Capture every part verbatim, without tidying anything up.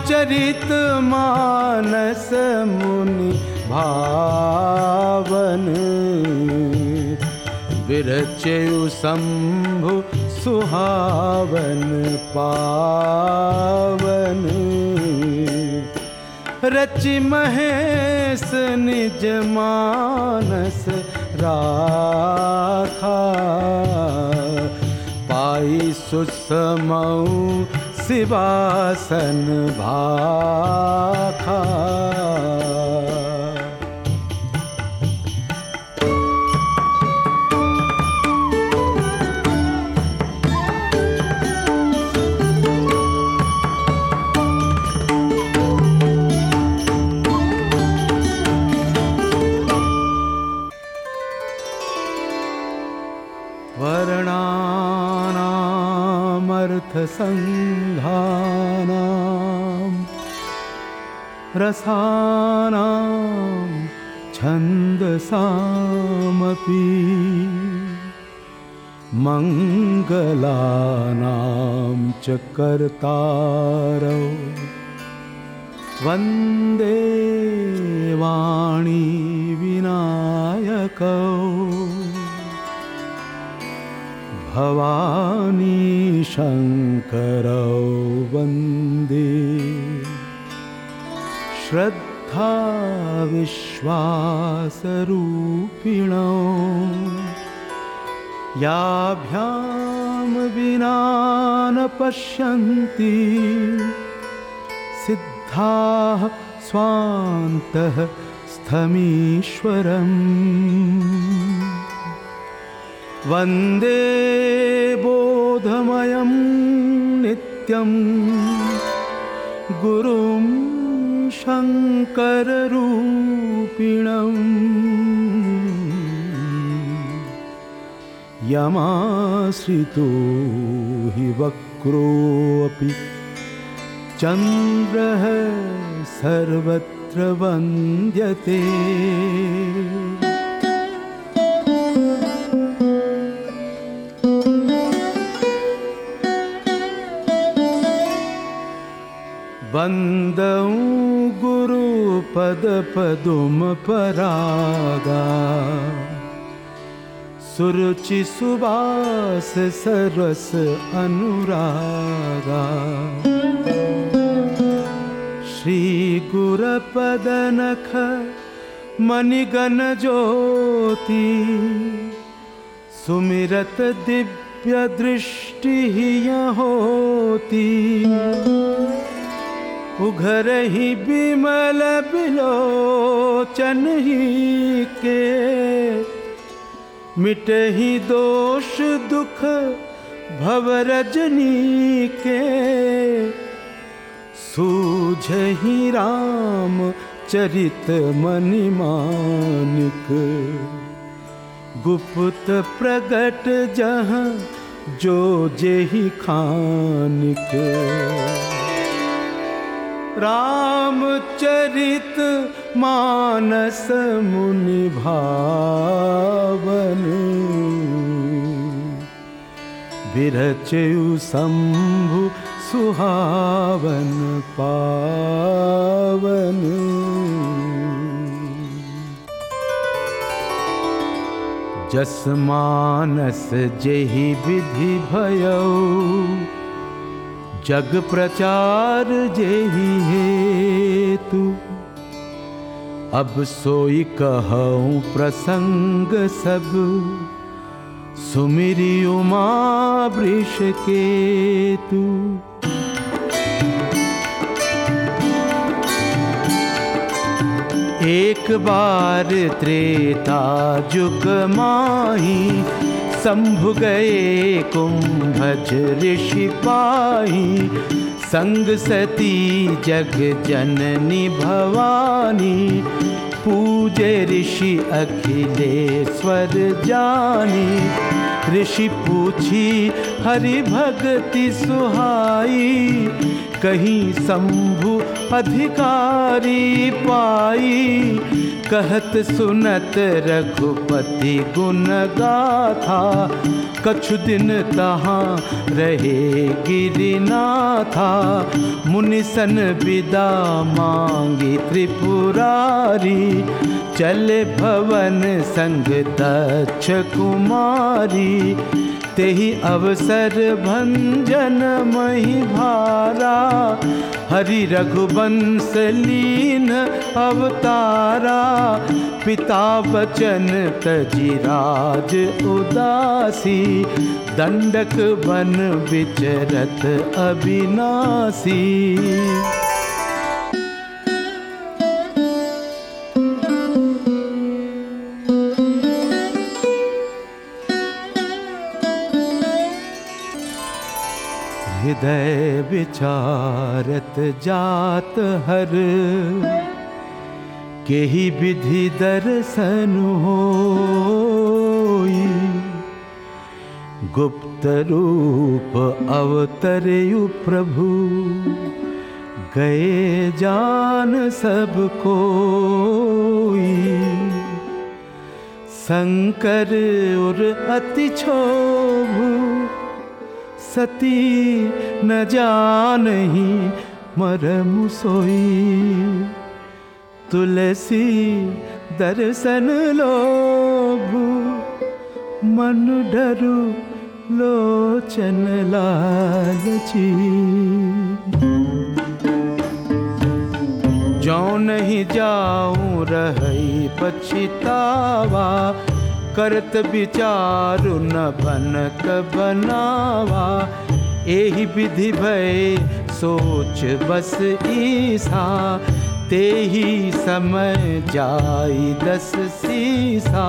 रामचरित मानस मुनि भावन, विरचयु शंभु सुहावन पावन। रचि महेश निज मानस राखा, पाई सुसमऊ शिवासन भाखा। संधानां रसानां छन्दसामपि, मङ्गलानां च कर्तारौ वन्दे वाणी विनायकौ। भवानी शंकरौ वन्दे श्रद्धा विश्वासरूपिणौ। याभ्यां विना न पश्यन्ति सिद्धाः स्वान्तः स्थमीश्वरम्। वन्दे बोधमयं नित्यं गुरुं शङ्कररूपिणम्। यमाश्रितो हि वक्रोऽपि चन्द्रः सर्वत्र वन्द्यते। वन्दं गुरुपद पदुम परागा, सुरुचि सुबास सरस अनुरागा। श्री गुरपदनख मणिगण ज्योति, सुमिरत दिव्य दृष्टि होती। उघरहि बिमल बिलोचन ही के, मिटहि दोष दुख भव रजनी के। सूझहि राम चरित मनि मानिक, गुप्त प्रगट जहाँ जो जेहि खानिक। रामचरित मानस मुनि भावन, विरचयु शंभु सुहावन पावन। जस मानस जेहि विधि भयौ, जग प्रचार जेहि हेतु। अब सोई कहूँ प्रसंग सब, सुमिरि उमा वृषकेतु। एक बार त्रेता जुग माही, शंभु गए कुंभज ऋषि पाही। संग सती जग जननी भवानी, पूजे ऋषि अखिलेश्वर जानी। ऋषि पूछी हरि भक्ति सुहाई, कहीं शंभु अधिकारी पाई। कहत सुनत रघुपति गुण गाथा, कछु दिन तहाँ रहे गिरिनाथा। मुनिसन विदा मांगी त्रिपुरारी, चले भवन संग दक्ष कुमारी। तेहि अवसर भंजन मही भारा, हरि रघुवंश लीन अवतारा। पिता वचन तजि राज उदासी, दंडक बन विचरत अविनाशी। हृदय विचारत जात हर, केहि विधि दर्शन होई। गुप्त रूप अवतरयु प्रभु, गए जान सब कोई। शंकर उर अति क्षोभ, सती न जानही मरम सोई। तुलसी दर्शन लोभ, मन डरु लोचन लालची। जो नहीं जाऊं रही पछितावा, करत विचारु न बनत बनावा। एहि विधि भय सोच बस ईसा, तेहि समय जाई दस सीसा।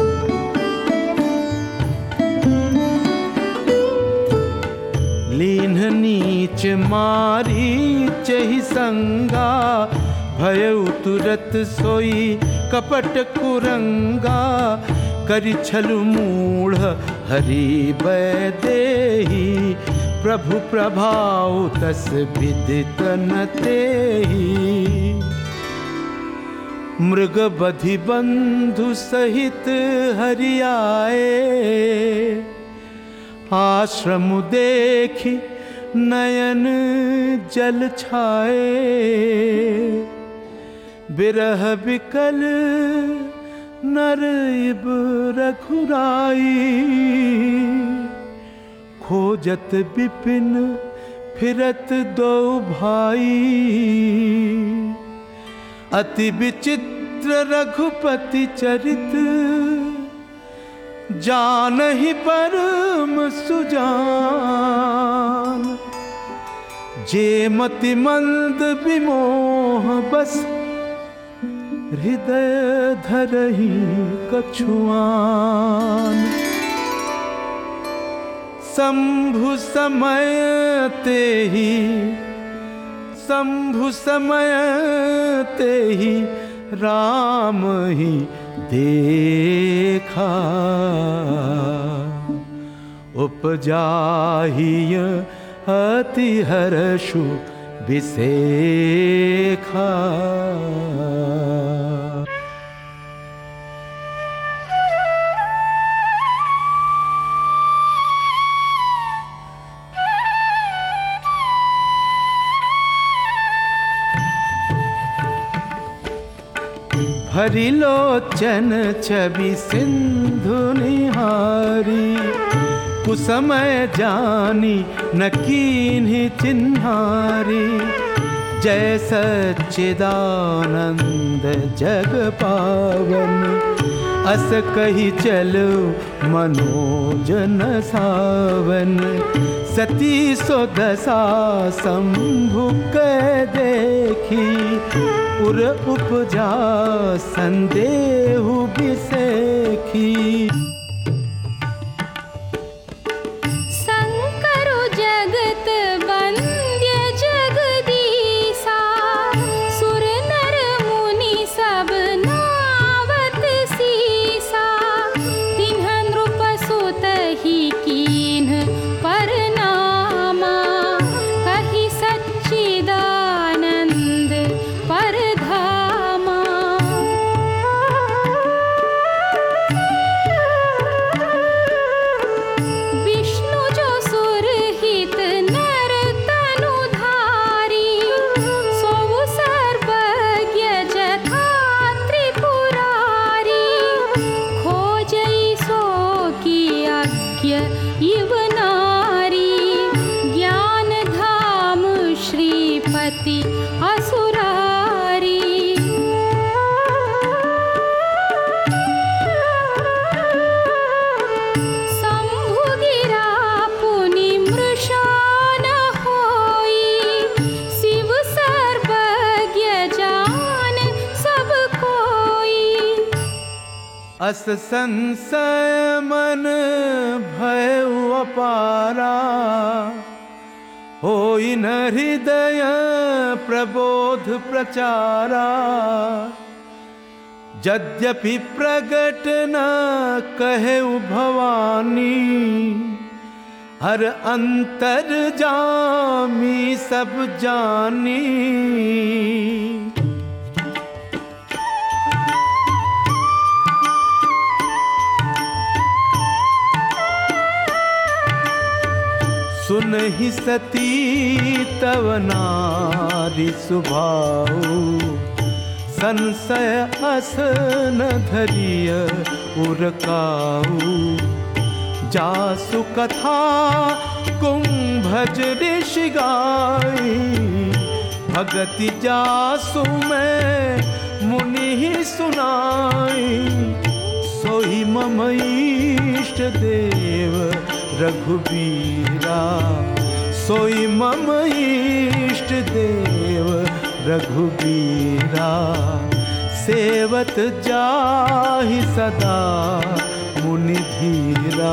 लीन नीच मारीच ही संगा, भयउ तुरत सोई कपट कुरंगा। करि छलु मूढ़ हरि भय देहि, प्रभु प्रभाव तस विदित न तेहि। मृग बधि बंधु सहित हरि आए, आश्रम देखि नयन जल छाए। बिरह बिकल नर इब रघुराई, खोजत विपिन फिरत दो भाई। अति विचित्र रघुपति चरित, जानहि परम सुजान। जे मति मंद विमोह बस, हृदय धरहि कछुआन। शंभु समय तेहि, शंभु समय तेहि राम ही देखा। उपजाहि अति हर्षु विसेखा। हरि लोचन छवि सिंधु निहारी, कुसमय जानी न कीन्हि चिन्हारी। जय सच्चिदानंद जग पावन, अस कहि चलो मनोजन सावन। सती सोदसा शंभु कै देखी, उर उपजा संदेहु बिसेखी। शंकरु जगत वंद्य जगदीसा, सुर नर मुनि सब नावत सीसा। तिन्ह नृप सुतहि कीन्ह परनामा, कहि सच्चिदानंद परधामा। अस संशय मन भय अपारा, होई न हृदय प्रबोध प्रचारा। यद्यपि प्रगट न कहे भवानी, हर अंतर जामी सब जानी। सुनहि सती तव नारी सुभाऊ, संशय अस न धरिय उरकाऊ। जासु कथा कुंभज ऋषि गाई, भगति जासु मैं मुनि ही सुनाई। सोई मम इष्ट देव रघुबीरा, सोई मम इष्ट देव रघुबीरा। सेवत जाहि सदा मुनि धीरा।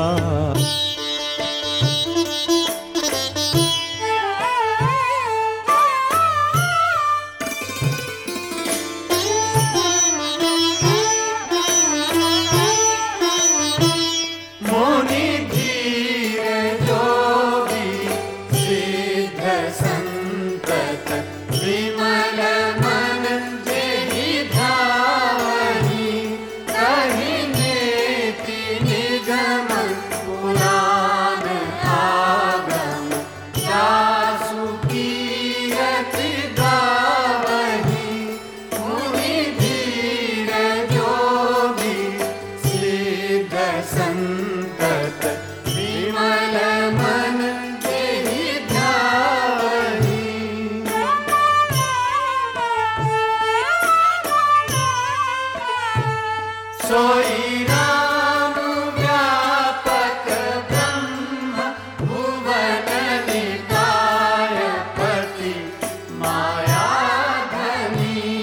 सोई राम व्यापक ब्रह्म भुवन निकाय पति माया धनी।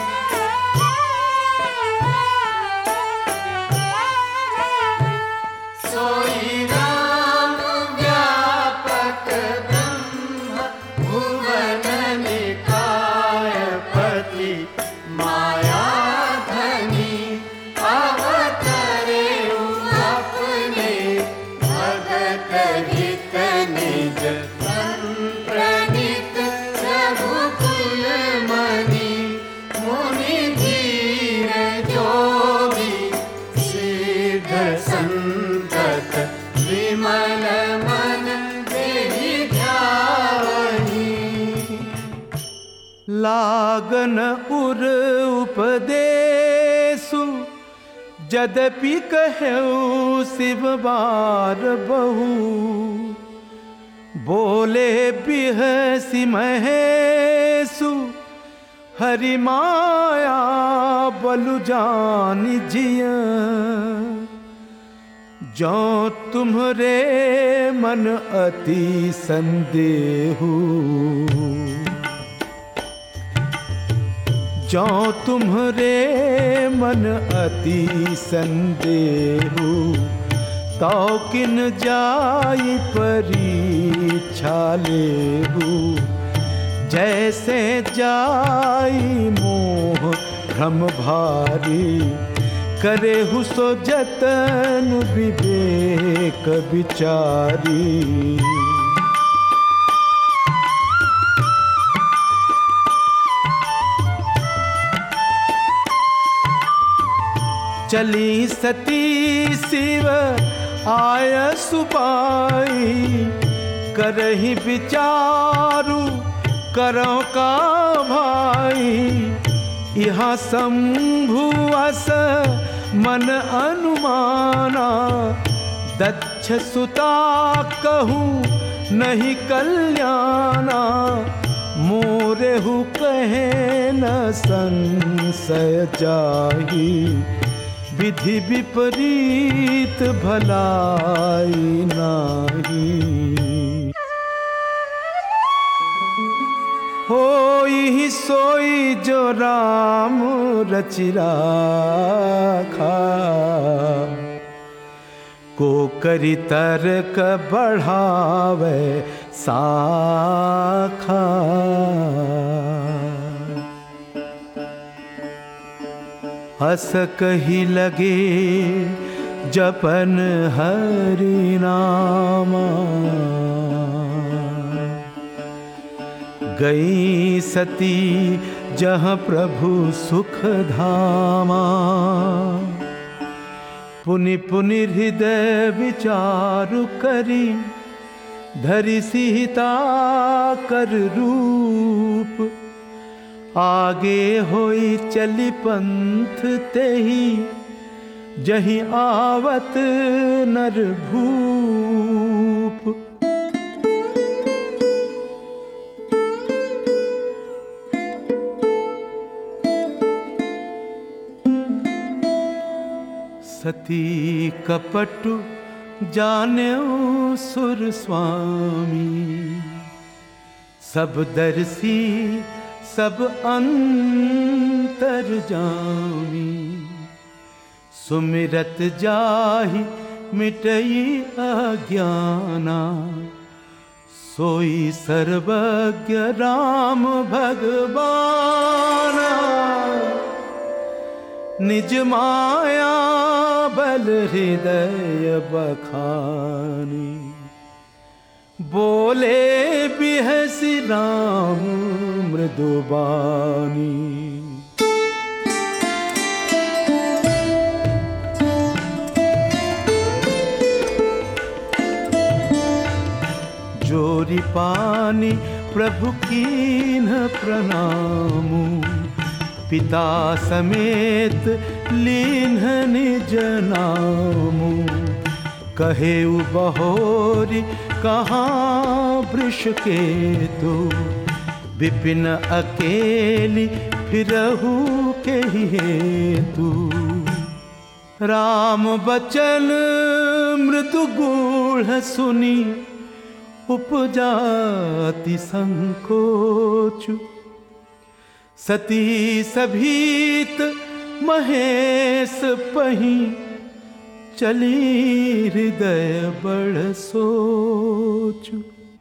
सोई राम व्यापक ब्रह्म भुवन निकाय पति माया धनी। संतत विमल मन देहि ध्यावहि। लागन उर उपदेशु यद्यपि कहऊ शिव बार बहु। बोले बिहसि महेशु हरि माया बलु जानि जिया। जो तुम्हरे मन अति संदेहु, जो तुम्हरे मन अति संदेहु। तो किन जाई परीक्षा लेहु। जैसे जाई मोह भ्रम भारी। करेहु सो जतन विवेक विचारी। चली सती शिव आय सुपाई। करहि विचारु करो का भाई। यहाँ शंभु अस मन अनुमाना। दक्ष सुता कहूँ नहीं कल्याणा। मोरेहु कहे न संशय जाही। विधि विपरीत भलाई नाही। होई सोई जो राम रचि राखा। को करी तर्क बढ़ावे साखा। हस कही लगे जपन हरि नामा, गई सती जहाँ प्रभु सुख धामा। पुनि पुनि हृदय विचारु करी, धरि सीता कर रूप। आगे होई चली पंथ तेहि, जहीं आवत नर भूप। सती कपटु जान्यो सुर स्वामी, सब दर्शी सब अंतर जामी। सुमिरत जाहि मिटई अज्ञाना, सोई सर्वज्ञ राम भगवाना। निज माया बल हृदय बखानी, बोले बिहसी राम मृदुबानी। जोरी पानी प्रभु कीन्ह प्रणामु, पिता समेत लीन्ह निज नामु। कहे बहोरी कहाँ वृष केतु, विपिन अकेली फिरहु के हेतु। राम बचन मृदु गूढ़ सुनी, उपजाति संकोच। सती सभीत महेश पही, चली हृदय बड़ सोच।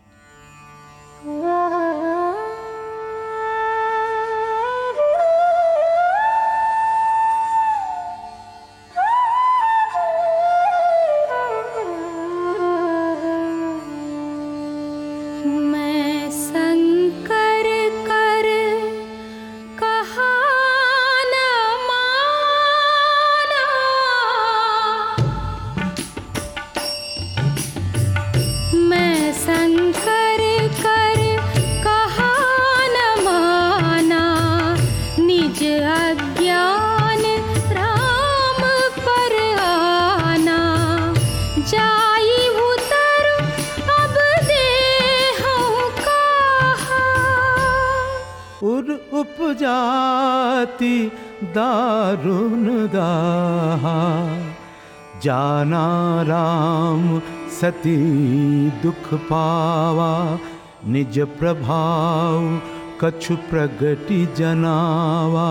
उपजाति दारुण दाहा, जाना राम सती दुख पावा। निज प्रभाव कछु प्रगति जनावा।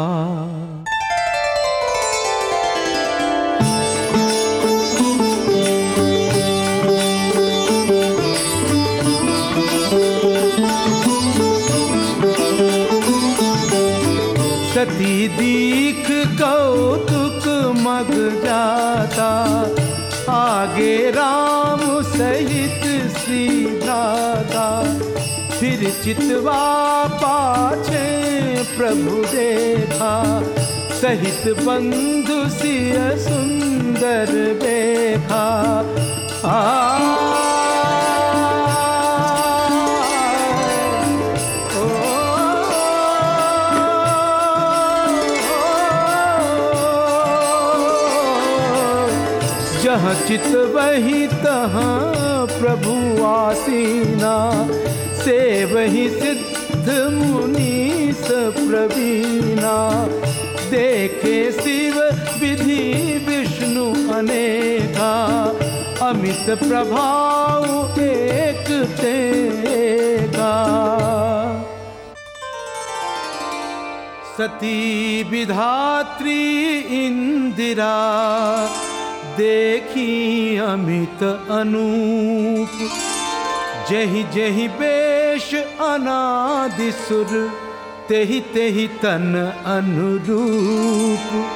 सती दीख कौतुक मग जाता, आगे राम सहित श्री भ्राता। फिर चितवा पाछे प्रभु देखा, सहित बंधु सिय सुंदर देखा। आ जहाँ चित वही तहाँ प्रभु आसीना, से वही सिद्ध मुनीस प्रवीणा। देखे शिव विधि विष्णु अनेका, अमित प्रभाव एक तेगा। सती विधात्री इंदिरा, देखी अमित अनूप, जहि जहि बेश अनादि सुर, तेहि तेहि तन अनुरूप।